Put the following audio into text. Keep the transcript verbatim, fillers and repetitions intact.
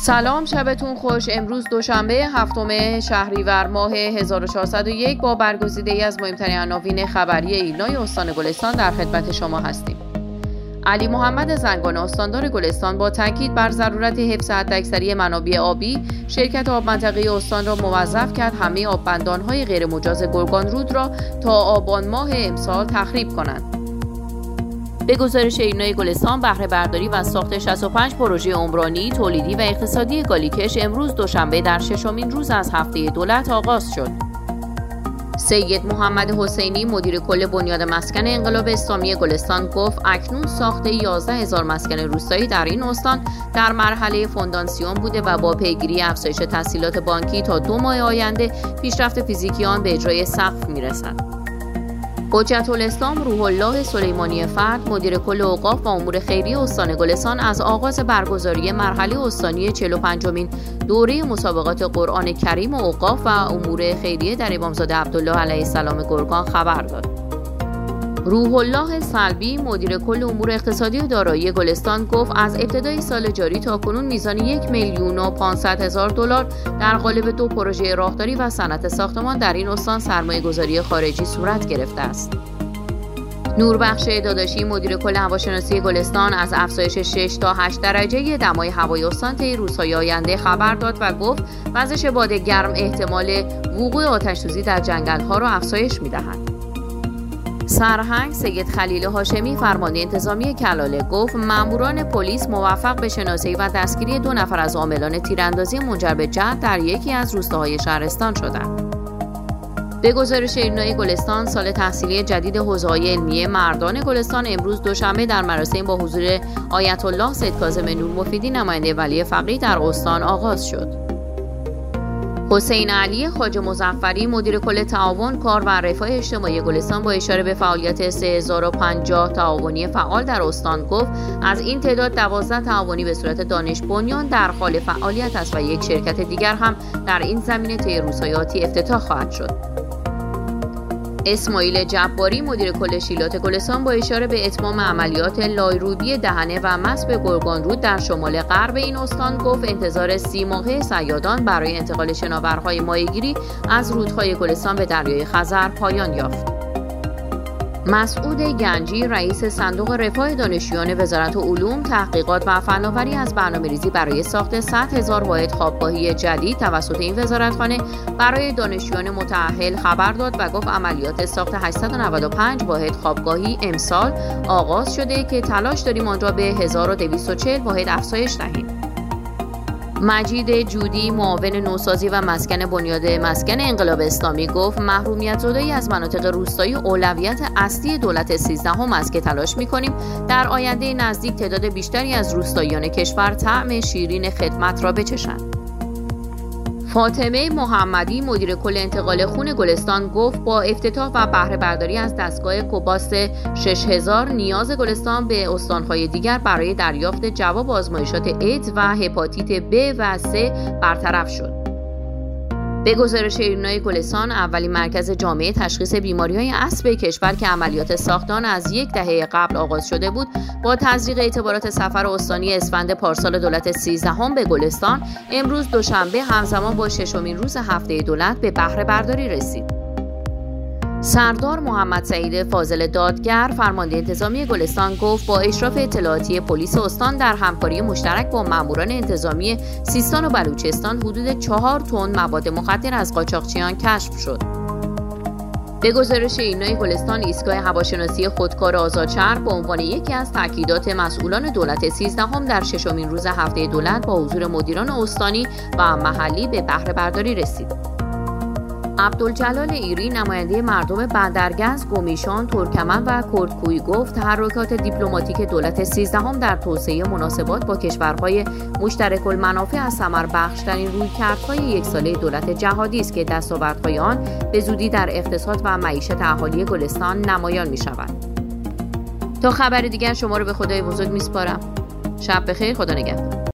سلام، شبتون خوش. امروز دوشنبه هفتم شهریور ماه هزار و چهارصد و یک با برگزیده‌ای از مهمترین عناوین خبری ایلنای استان گلستان در خدمت شما هستیم. علی محمد زنگان، استاندار گلستان، با تاکید بر ضرورت حفظ حداکثری منابع آبی، شرکت آب منطقه استان را موظف کرد همه آببندان‌های غیر مجاز گرگانرود را تا آبان ماه امسال تخریب کنند. به گزارش ایلنای گلستان، بهره برداری و ساخت شصت و پنج پروژه عمرانی، تولیدی و اقتصادی گالیکش امروز دوشنبه در ششمین روز از هفته دولت آغاز شد. سید محمد حسینی، مدیر کل بنیاد مسکن انقلاب اسلامی گلستان، گفت اکنون ساخت یازده هزار مسکن روستایی در این استان در مرحله فونداسیون بوده و با پیگیری افزایش تسهیلات بانکی تا دو ماه آینده پیشرفت فیزیکی آن به اجرای سقف میرسد. حجت الاسلام روح الله سلیمانی فرد، مدیر کل اوقاف و امور خیریه استان گلستان، از آغاز برگزاری مرحله استانی چهل و پنجمین دوره مسابقات قرآن کریم و اوقاف و امور خیریه در امامزاده عبدالله علیه السلام گرگان خبر داد. روح الله سلبی، مدیر کل امور اقتصادی و دارایی گلستان، گفت از ابتدای سال جاری تا کنون میزان یک میلیون و پانصد هزار دلار در قالب دو پروژه راهداری و صنعت ساختمان در این استان سرمایه گذاری خارجی صورت گرفته است. نوربخش داداشی، مدیر کل هواشناسی گلستان، از افزایش شش تا هشت درجه دمای هوای استان طی روزهای آینده خبر داد و گفت وزش باد گرم احتمال وقوع آتش‌سوزی در جنگل‌ها را افزایش می‌دهد. سرهنگ سید خلیل هاشمی، فرمانده انتظامی کلاله، گفت ماموران پلیس موفق به شناسایی و دستگیری دو نفر از عاملان تیراندازی منجر به جهت در یکی از روستاهای شهرستان شدند. به گزارش ایلنای گلستان، سال تحصیلی جدید حوزه‌های علمیه مردان گلستان امروز دوشنبه در مراسم با حضور آیت الله سید کاظم نور مفیدی، نماینده ولی فقیه در استان آغاز شد. حسین علی خواجه مظفری، مدیر کل تعاون، کار و رفاه اجتماعی گلستان، با اشاره به فعالیت سه هزار و پنجاه تعاونی فعال در استان گفت از این تعداد دوازده تعاونی به صورت دانش بنیان در حال فعالیت است و یک شرکت دیگر هم در این زمینه طی روزهای آتی افتتاح خواهد شد. اسماعیل جباری، مدیر کل شیلات گلستان، با اشاره به اتمام عملیات لایروبی دهنه و مسب گرگانرود در شمال غرب این استان گفت انتظار سی ماهه صیادان برای انتقال شناورهای ماهیگیری از رودهای گلستان به دریای خزر پایان یافت. مسعود گنجی، رئیس صندوق رفاه دانشجویان وزارت علوم، تحقیقات و فناوری، از برنامه‌ریزی برای ساخت صد هزار واحد خوابگاهی جدید توسط این وزارتخانه برای دانشجویان متأهل خبر داد و گفت عملیات ساخت هشتصد و نود و پنج واحد خوابگاهی امسال آغاز شده که تلاش داریم آن را به هزار و دویست و چهل واحد افزایش دهیم. مجید جودی، معاون نوسازی و مسکن بنیاد مسکن انقلاب اسلامی، گفت محرومیت زدایی از مناطق روستایی اولویت اصلی دولت سیزدهم است که تلاش می‌کنیم در آینده نزدیک تعداد بیشتری از روستاییان کشور طعم شیرین خدمت را بچشند. فاطمه محمدی، مدیر کل انتقال خون گلستان، گفت با افتتاح و بهره برداری از دستگاه کوباست شش هزار نیاز گلستان به استان‌های دیگر برای دریافت جواب آزمایشات ایدز و هپاتیت ب و سه برطرف شد. به گزارش ایلنای گلستان، اولین مرکز جامعه تشخیص بیماری‌های اسب کشور که عملیات ساخت آن از یک دهه قبل آغاز شده بود، با تزریق اعتبارات سفر استانی اسفند پارسال دولت سیزدهم به گلستان، امروز دوشنبه همزمان با ششمین روز هفته دولت به بهره برداری رسید. سردار محمد سعید فاضل دادگر، فرمانده انتظامی گلستان، گفت با اشراف اطلاعاتی پلیس استان در همکاری مشترک با ماموران انتظامی سیستان و بلوچستان حدود چهار تن مواد مخدر از قاچاقچیان کشف شد. به گزارش ایلنای گلستان، ایستگاه هواشناسی خودکار آزادشهر به عنوان یکی از تاکیدات مسئولان دولت سیزدهم در ششمین روز هفته دولت با حضور مدیران استانی و محلی به بهره برداری رسید. عبدالجلال ایری، نماینده مردم بندرگز، گمیشان، ترکمن و کردکوی، گفت تحرکات دیپلماتیک دولت سیزدهم در توسعه مناسبات با کشورهای مشترک المنافع از ثمربخش‌ترین رویکردهای یک ساله دولت جهادی است که دستاوردهای آن به زودی در اقتصاد و معیشت اهالی گلستان نمایان می‌شود. تا خبر دیگر شما رو به خدای بزرگ می‌سپارم. شب بخیر، خدا نگهدار.